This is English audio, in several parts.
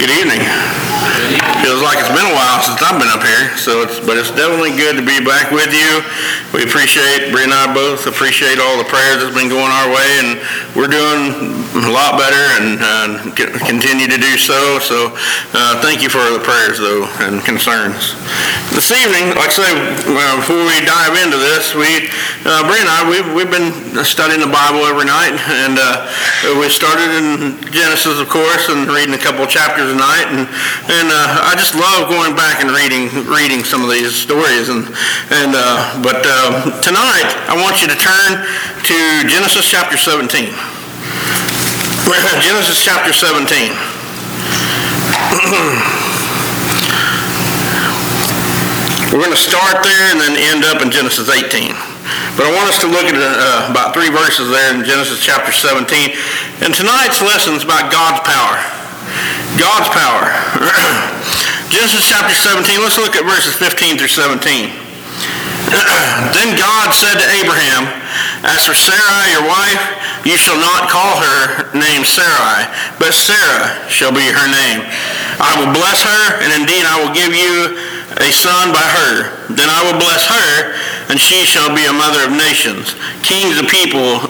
Good evening. Feels like it's been a while since I've been up here, but it's definitely good to be back with you. We appreciate, Bree and I both appreciate all the prayers that's been going our way, and we're doing a lot better and continue to do so. So thank you for the prayers, though, and concerns. This evening, like I say, before we dive into this, Bree and I, we've been studying the Bible every night, and we started in Genesis, of course, and reading a couple of chapters a night, and I just love going back and reading some of these stories, but tonight I want you to turn to Genesis chapter 17. Genesis chapter 17. We're going to start there and then end up in Genesis 18. But I want us to look at about 3 verses there in Genesis chapter 17. And tonight's lesson is about God's power. God's power. Genesis chapter 17, let's look at verses 15 through 17. Then God said to Abraham, "As for Sarai, your wife, you shall not call her name Sarai, but Sarah shall be her name. I will bless her, and indeed I will give you a son by her. Then I will bless her, and she shall be a mother of nations. Kings of peoples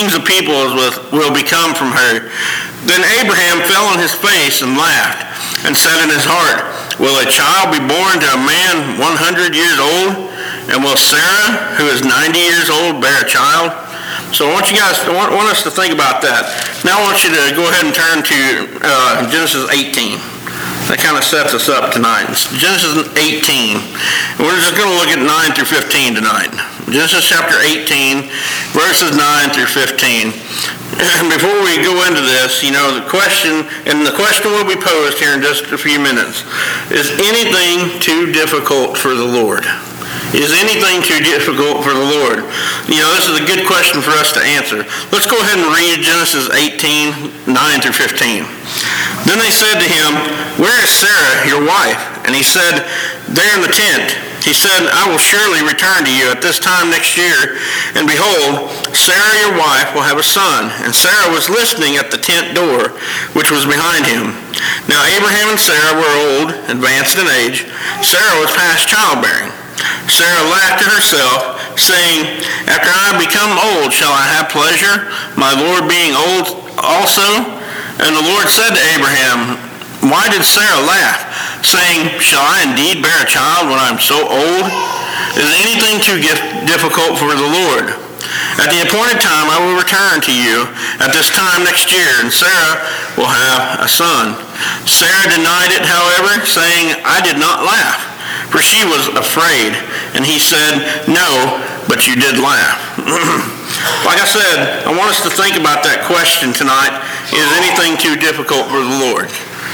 will become from her." Then Abraham fell on his face and laughed, and said in his heart, "Will a child be born to a man 100 years old? And will Sarah, who is 90 years old, bear a child?" So I want us to think about that. Now I want you to go ahead and turn to Genesis 18. That kind of sets us up tonight. It's Genesis 18. And we're just going to look at 9 through 15 tonight. Genesis chapter 18, verses 9 through 15. And before we go into this, the question will be posed here in just a few minutes. Is anything too difficult for the Lord? Is anything too difficult for the Lord? This is a good question for us to answer. Let's go ahead and read Genesis 18, 9 through 15. Then they said to him, "Where is Sarah, your wife?" And he said, "There in the tent." He said, "I will surely return to you at this time next year, and behold, Sarah your wife will have a son." And Sarah was listening at the tent door, which was behind him. Now Abraham and Sarah were old, advanced in age. Sarah was past childbearing. Sarah laughed to herself, saying, "After I become old, shall I have pleasure, my Lord being old also?" And the Lord said to Abraham, "Why did Sarah laugh, saying, 'Shall I indeed bear a child when I am so old?' Is anything too difficult for the Lord? At the appointed time I will return to you at this time next year, and Sarah will have a son." Sarah denied it, however, saying, "I did not laugh," for she was afraid. And he said, "No, but you did laugh." Like I said, I want us to think about that question tonight. Is anything too difficult for the Lord?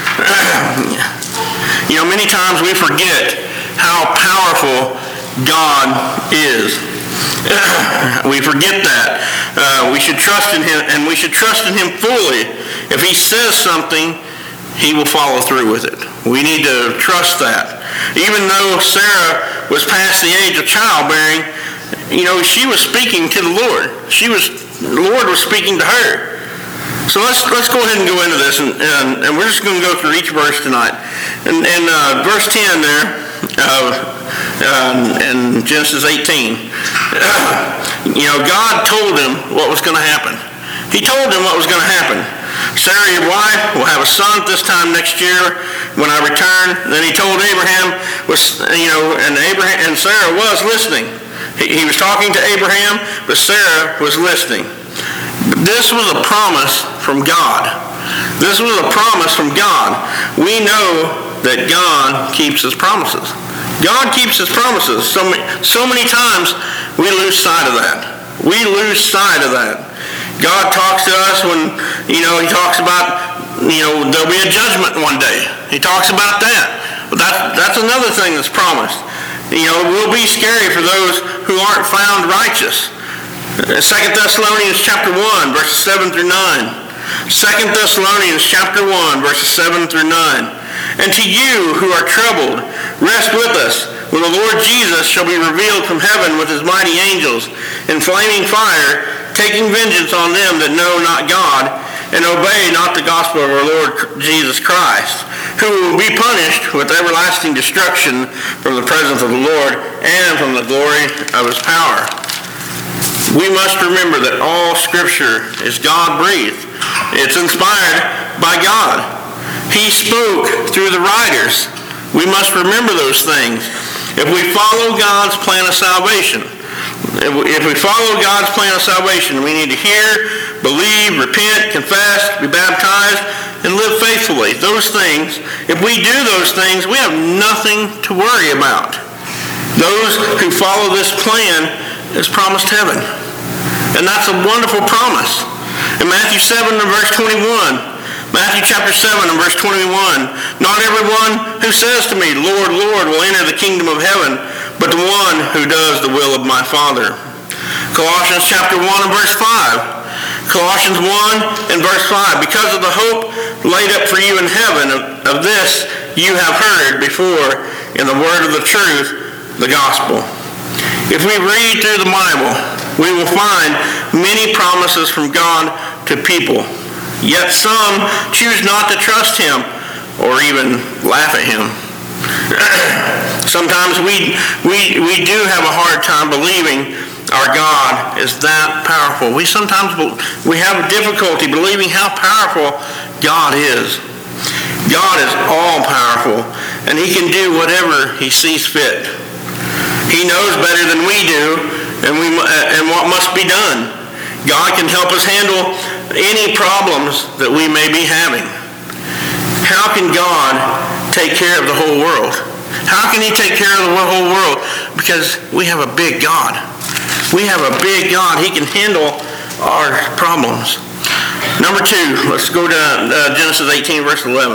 Many times we forget how powerful God is. We forget that. We should trust in him, and we should trust in him fully. If he says something, he will follow through with it. We need to trust that. Even though Sarah was past the age of childbearing, she was speaking to the Lord. The Lord was speaking to her. So let's go ahead and go into this, and we're just going to go through each verse tonight. And verse 10 there, in Genesis 18, God told him what was going to happen. He told him what was going to happen. Sarah, your wife, will have a son at this time next year when I return. Then he told Abraham, and Sarah was listening. He was talking to Abraham, but Sarah was listening. This was a promise from God. This was a promise from God. We know that God keeps his promises. God keeps his promises. So many times we lose sight of that. We lose sight of that. God talks to us when, he talks about, there'll be a judgment one day. He talks about that. But that's another thing that's promised. It will be scary for those who aren't found righteous. 2 Thessalonians chapter 1, verses 7 through 9. 2 Thessalonians chapter 1, verses 7 through 9. "And to you who are troubled, rest with us when the Lord Jesus shall be revealed from heaven with his mighty angels in flaming fire, taking vengeance on them that know not God and obey not the gospel of our Lord Jesus Christ, who will be punished with everlasting destruction from the presence of the Lord and from the glory of his power. We must remember that all Scripture is God-breathed. It's inspired by God. He spoke through the writers. We must remember those things. If we follow God's plan of salvation, if we follow God's plan of salvation, we need to hear, believe, repent, confess, be baptized, and live faithfully. Those things, if we do those things, we have nothing to worry about. Those who follow this plan is promised heaven. And that's a wonderful promise. In Matthew 7 and verse 21, Matthew chapter 7 and verse 21, not everyone who says to me, Lord, Lord, will enter the kingdom of heaven, but the one who does the will of my Father. Colossians chapter 1 and verse 5. Colossians 1 and verse 5, because of the hope laid up for you in heaven, of this you have heard before in the word of the truth, the gospel. If we read through the Bible, we will find many promises from God to people. Yet some choose not to trust him or even laugh at him. Sometimes we do have a hard time believing our God is that powerful. We have a difficulty believing how powerful God is. God is all powerful, and he can do whatever he sees fit. He knows better than we do, and what must be done. God can help us handle any problems that we may be having. How can God take care of the whole world? How can he take care of the whole world? Because we have a big God. We have a big God. He can handle our problems. Number 2, let's go to Genesis 18, verse 11.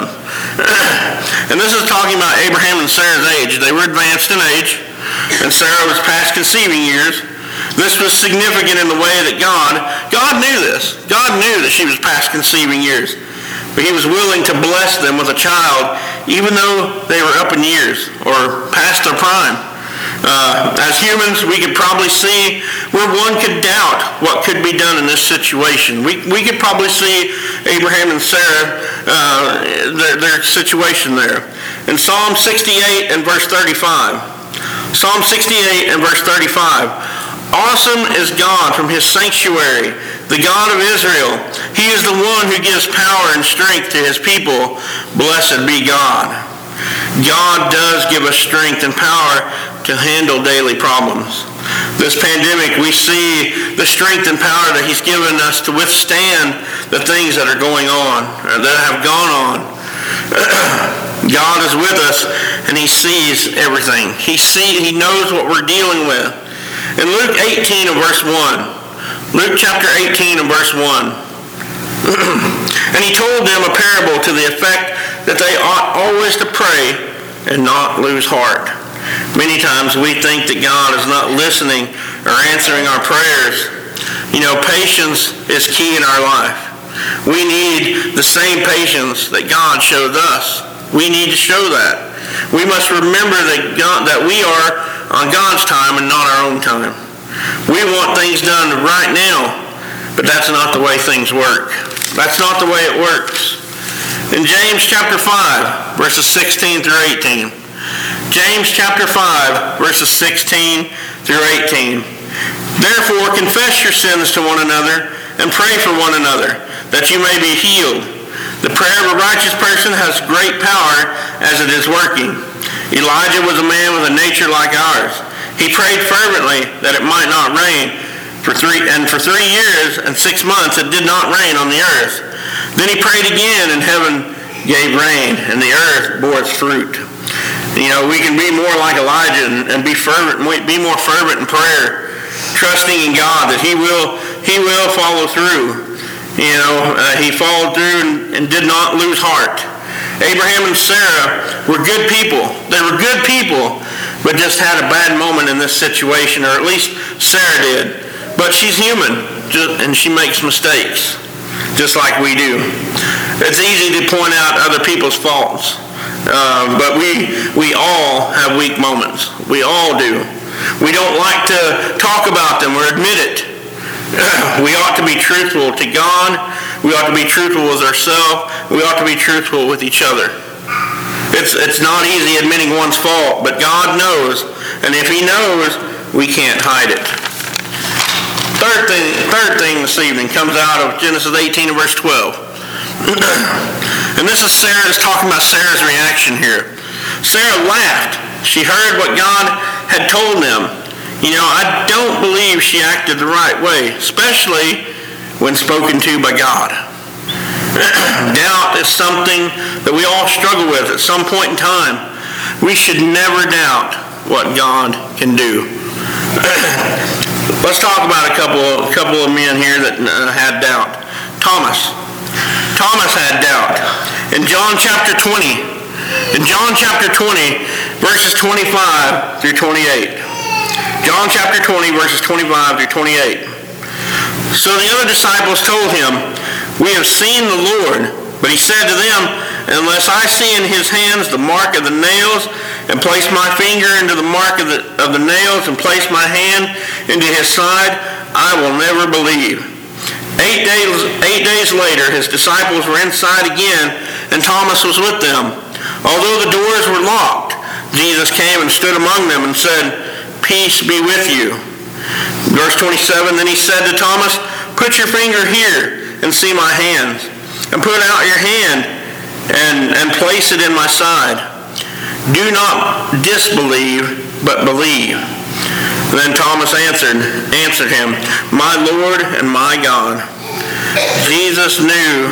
And this is talking about Abraham and Sarah's age. They were advanced in age, and Sarah was past conceiving years. This was significant in the way that God knew this. God knew that she was past conceiving years. But he was willing to bless them with a child, even though they were up in years or past their prime. As humans, we could probably see where one could doubt what could be done in this situation. We could probably see Abraham and Sarah, their situation there. In Psalm 68 and verse 35, Psalm 68 and verse 35, awesome is God from his sanctuary, the God of Israel. He is the one who gives power and strength to his people. Blessed be God. God does give us strength and power to handle daily problems. This pandemic, we see the strength and power that he's given us to withstand the things that are going on, or that have gone on. God is with us, and he sees everything. He knows what we're dealing with. In Luke 18 and verse 1, Luke chapter 18 and verse 1, and he told them a parable to the effect that they ought always to pray and not lose heart. Many times we think that God is not listening or answering our prayers. Patience is key in our life. We need the same patience that God showed us. We need to show that. We must remember that we are on God's time and not our own time. We want things done right now, but that's not the way things work. That's not the way it works. In James chapter 5, verses 16 through 18. James chapter 5, verses 16 through 18. Therefore, confess your sins to one another and pray for one another, that you may be healed. The prayer of a righteous person has great power as it is working. Elijah was a man with a nature like ours. He prayed fervently that it might not rain. For 3 years and 6 months it did not rain on the earth. Then he prayed again, and heaven gave rain, and the earth bore its fruit. We can be more like Elijah and be more fervent in prayer, trusting in God that he will follow through. He followed through and did not lose heart. Abraham and Sarah were good people. They were good people, but just had a bad moment in this situation, or at least Sarah did. But she's human, and she makes mistakes, just like we do. It's easy to point out other people's faults, but we all have weak moments. We all do. We don't like to talk about them or admit it. We ought to be truthful to God. We ought to be truthful with ourselves. We ought to be truthful with each other. It's not easy admitting one's fault, but God knows, and if He knows, we can't hide it. Third thing this evening comes out of Genesis 18 and verse 12. And this is talking about Sarah's reaction here. Sarah laughed. She heard what God had told them. I don't believe she acted the right way, especially when spoken to by God. Doubt is something that we all struggle with at some point in time. We should never doubt what God can do. Let's talk about a couple of men here that had doubt. Thomas had doubt. In John chapter 20, verses 25 through 28. John chapter 20, verses 25 through 28. So the other disciples told him, "We have seen the Lord." But he said to them, "Unless I see in his hands the mark of the nails, and place my finger into the mark of the nails, and place my hand into his side, I will never believe." 8 days later, his disciples were inside again, and Thomas was with them. Although the doors were locked, Jesus came and stood among them and said, "Peace be with you." Verse 27, then he said to Thomas, "Put your finger here and see my hands, and put out your hand and place it in my side. Do not disbelieve, but believe." Then Thomas answered him, "My Lord and my God." Jesus knew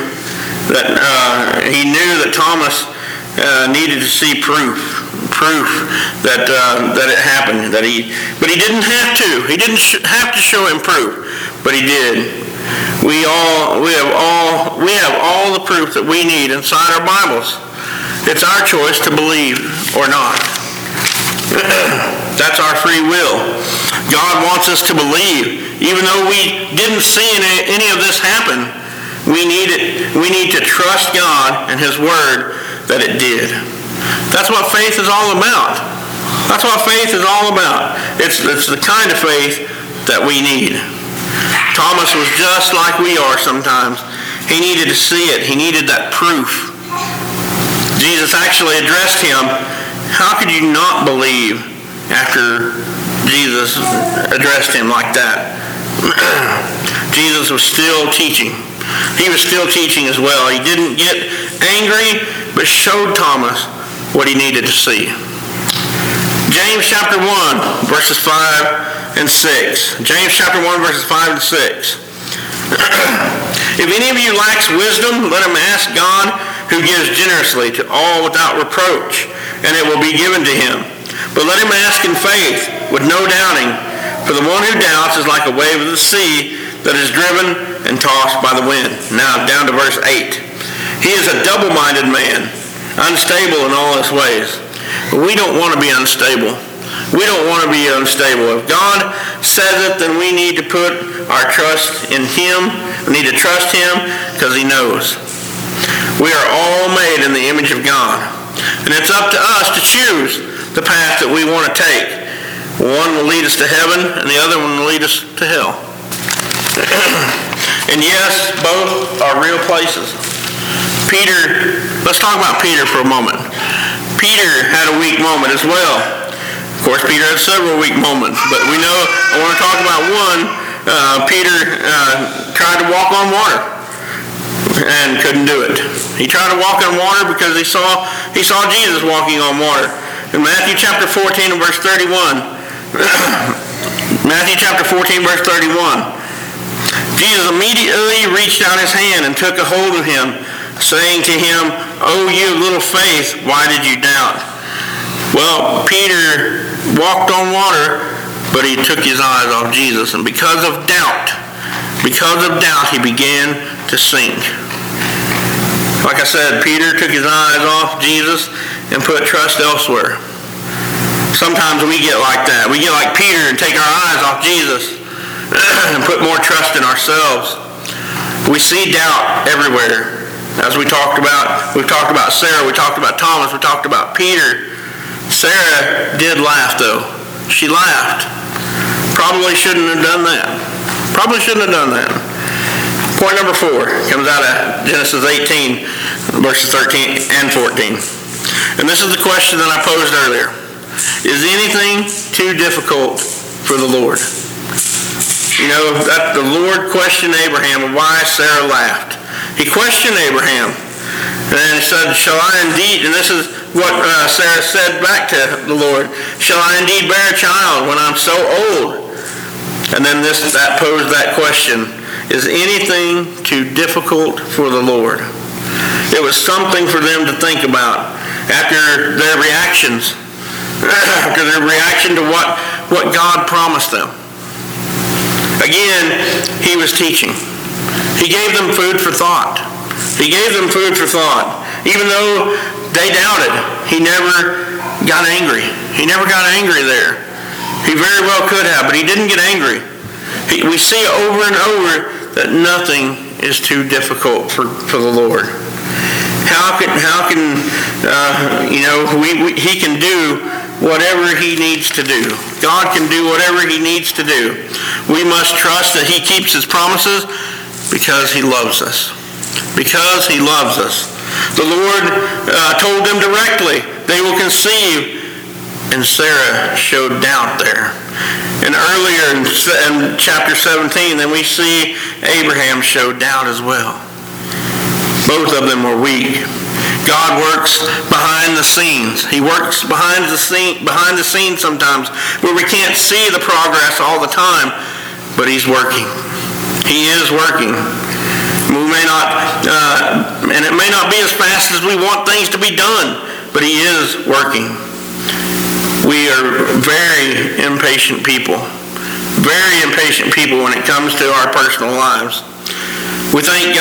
that Thomas needed to see proof that it happened. But he didn't have to. He didn't have to show him proof, but he did. We have all the proof that we need inside our Bibles. It's our choice to believe or not. That's our free will. God wants us to believe, even though we didn't see any of this happen. We need to trust God and His Word that it did. That's what faith is all about. That's what faith is all about. It's the kind of faith that we need. Thomas was just like we are sometimes. He needed to see it. He needed that proof. Jesus actually addressed him. How could you not believe after Jesus addressed him like that? Jesus was still teaching. He was still teaching as well. He didn't get angry, but showed Thomas what he needed to see. James chapter 1, verses 5 and 6. James chapter 1, verses 5 and 6. If any of you lacks wisdom, let him ask God, who gives generously to all without reproach, and it will be given to him. But let him ask in faith, with no doubting. For the one who doubts is like a wave of the sea that is driven and tossed by the wind. Now down to verse 8. He is a double-minded man, unstable in all his ways. But we don't want to be unstable. We don't want to be unstable. If God says it, then we need to put our trust in Him. We need to trust Him because He knows. We are all made in the image of God. And it's up to us to choose the path that we want to take. One will lead us to heaven, and the other one will lead us to hell. And yes, both are real places. Let's talk about Peter for a moment. Peter had a weak moment as well. Of course, Peter had several weak moments, but we know, I want to talk about one. Peter tried to walk on water and couldn't do it. He tried to walk on water because he saw Jesus walking on water. In Matthew chapter 14 and verse 31, Matthew chapter 14 verse 31, Jesus immediately reached out his hand and took a hold of him, saying to him, "Oh, you of little faith, why did you doubt?" Well, Peter walked on water, but he took his eyes off Jesus, and because of doubt, he began to sink. Like I said, Peter took his eyes off Jesus and put trust elsewhere. Sometimes we get like that. We get like Peter and take our eyes off Jesus and put more trust in ourselves. We see doubt everywhere. As we've talked about Sarah, we talked about Thomas, we talked about Peter. Sarah did laugh though. She laughed. Probably shouldn't have done that. Point number 4 comes out of Genesis 18, verses 13 and 14. And this is the question that I posed earlier. Is anything too difficult for the Lord? You know, that the Lord questioned Abraham why Sarah laughed. He questioned Abraham. And he said, shall I indeed, and this is what Sarah said back to the Lord, shall I indeed bear a child when I'm so old? And then that posed that question, is anything too difficult for the Lord? It was something for them to think about after their reactions, after their reaction to what God promised them. Again, he was teaching. He gave them food for thought. He gave them food for thought. Even though they doubted, he never got angry. He never got angry there. He very well could have, but he didn't get angry. We see over and over that nothing is too difficult for the Lord. He can do whatever he needs to do. God can do whatever he needs to do. We must trust that he keeps his promises because he loves us. Because he loves us. The Lord told them directly, they will conceive. And Sarah showed doubt there. And earlier in chapter 17, then we see Abraham showed doubt as well. Both of them were weak. God works behind the scenes. He works behind the scenes sometimes where we can't see the progress all the time, but he's working. He is working. We may not, and it may not be as fast as we want things to be done, but he is working. We are very impatient people. Very impatient people when it comes to our personal lives. We think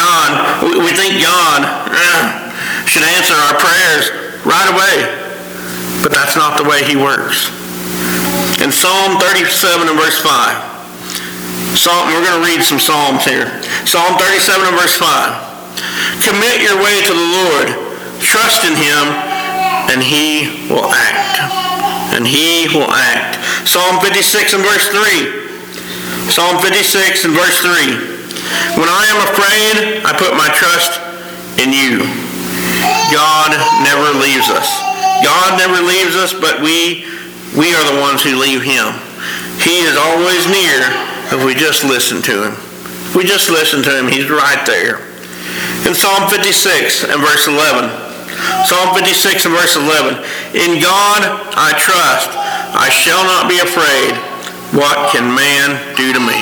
God should answer our prayers right away. But that's not the way he works. In Psalm 37 and verse 5. We're going to read some Psalms here. Psalm 37 and verse 5. Commit your way to the Lord. Trust in him, and he will act. And he will act. Psalm 56 and verse 3. Psalm 56 and verse 3. When I am afraid, I put my trust in you. God never leaves us. God never leaves us, but we are the ones who leave him. He is always near if we just listen to him. If we just listen to him, he's right there. In Psalm 56 and verse 11. Psalm 56 and verse 11. In God I trust. I shall not be afraid. What can man do to me?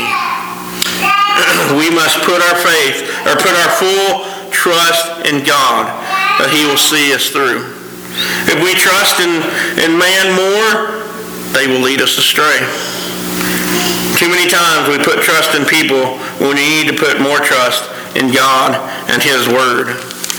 We must put our faith, or put our full trust in God, that he will see us through. If we trust in man more, they will lead us astray. Too many times we put trust in people when we need to put more trust in God and his word.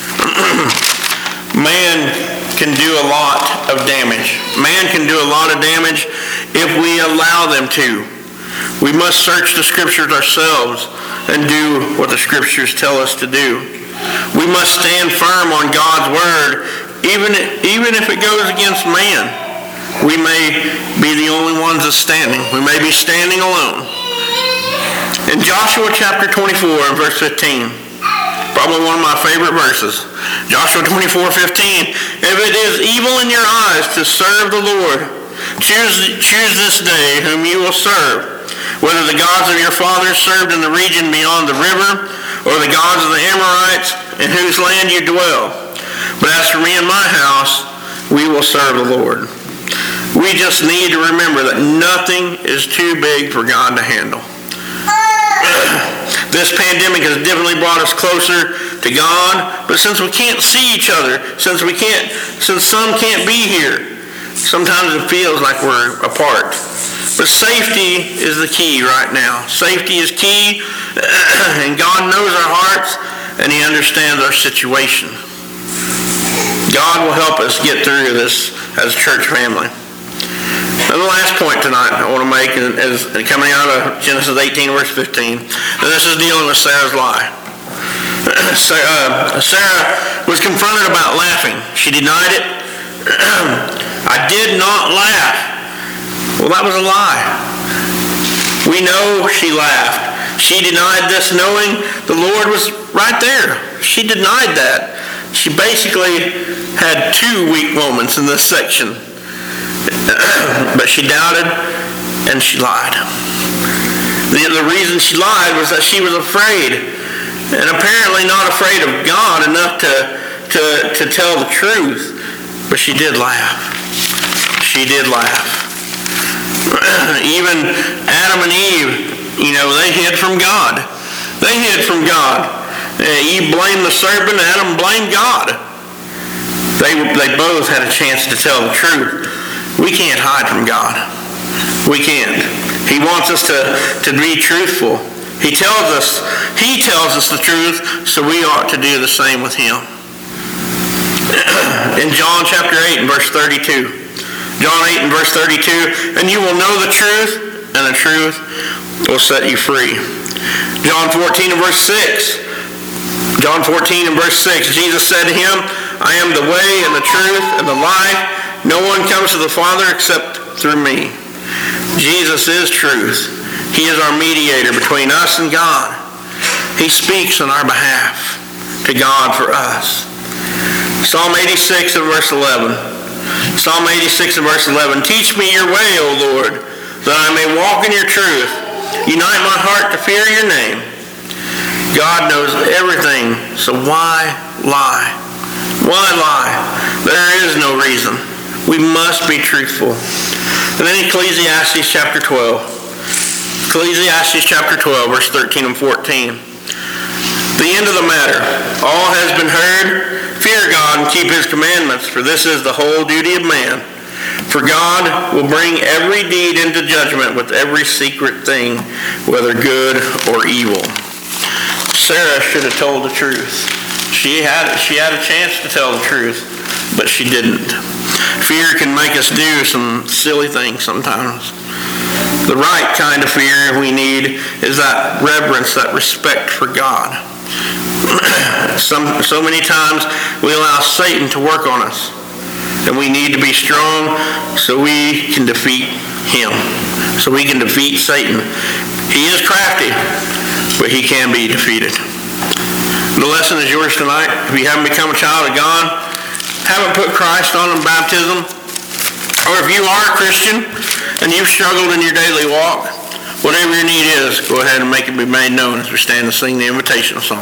Man can do a lot of damage. Man can do a lot of damage if we allow them to. We must search the scriptures ourselves and do what the scriptures tell us to do. We must stand firm on God's word, even if it goes against man. We may be the only ones that's standing. We may be standing alone. In Joshua chapter 24 and verse 15, probably one of my favorite verses, Joshua 24:15, if it is evil in your eyes to serve the Lord, choose this day whom you will serve, whether the gods of your fathers served in the region beyond the river, or the gods of the Amorites in whose land you dwell. But as for me and my house, we will serve the Lord. We just need to remember that nothing is too big for God to handle. This pandemic has definitely brought us closer to God, but since we can't see each other, since some can't be here, sometimes it feels like we're apart. But safety is the key right now. Safety is key, and God knows our hearts, and he understands our situation. God will help us get through this as a church family. And the last point tonight I want to make is coming out of Genesis 18, verse 15. And this is dealing with Sarah's lie. Sarah was confronted about laughing. She denied it. I did not laugh. Well, that was a lie. We know she laughed. She denied this knowing the Lord was right there. she denied that. She basically had two weak moments in this section. But she doubted and she lied. The reason she lied was that she was afraid, and apparently not afraid of God enough to tell the truth. But she did laugh. She did laugh. Even Adam and Eve, they hid from God. They hid from God. Eve blamed the serpent, Adam blamed God. They both had a chance to tell the truth. We can't hide from God. We can't. He wants us to be truthful. He tells us the truth, so we ought to do the same with him. In John chapter 8 and verse 32. John 8 and verse 32, and you will know the truth, and the truth will set you free. John 14 and verse 6. John 14 and verse 6, Jesus said to him, I am the way and the truth and the life. No one comes to the Father except through me. Jesus is truth. He is our mediator between us and God. He speaks on our behalf to God for us. Psalm 86 and verse 11. Psalm 86 and verse 11. Teach me your way, O Lord, that I may walk in your truth. Unite my heart to fear your name. God knows everything, so why lie? Why lie? There is no reason. We must be truthful. And then Ecclesiastes chapter 12. Ecclesiastes chapter 12, verse 13 and 14. The end of the matter. All has been heard. Fear God and keep his commandments, for this is the whole duty of man. For God will bring every deed into judgment with every secret thing, whether good or evil. Sarah should have told the truth. She had a chance to tell the truth, but she didn't. Fear can make us do some silly things sometimes. The right kind of fear we need is that reverence, that respect for God. So many times we allow Satan to work on us, and we need to be strong so we can defeat him, so we can defeat Satan. He is crafty, but he can be defeated. The lesson is yours tonight. If you haven't become a child of God, haven't put Christ on in baptism, or if you are a Christian and you've struggled in your daily walk, whatever your need is, go ahead and make it be made known as we stand to sing the invitational song.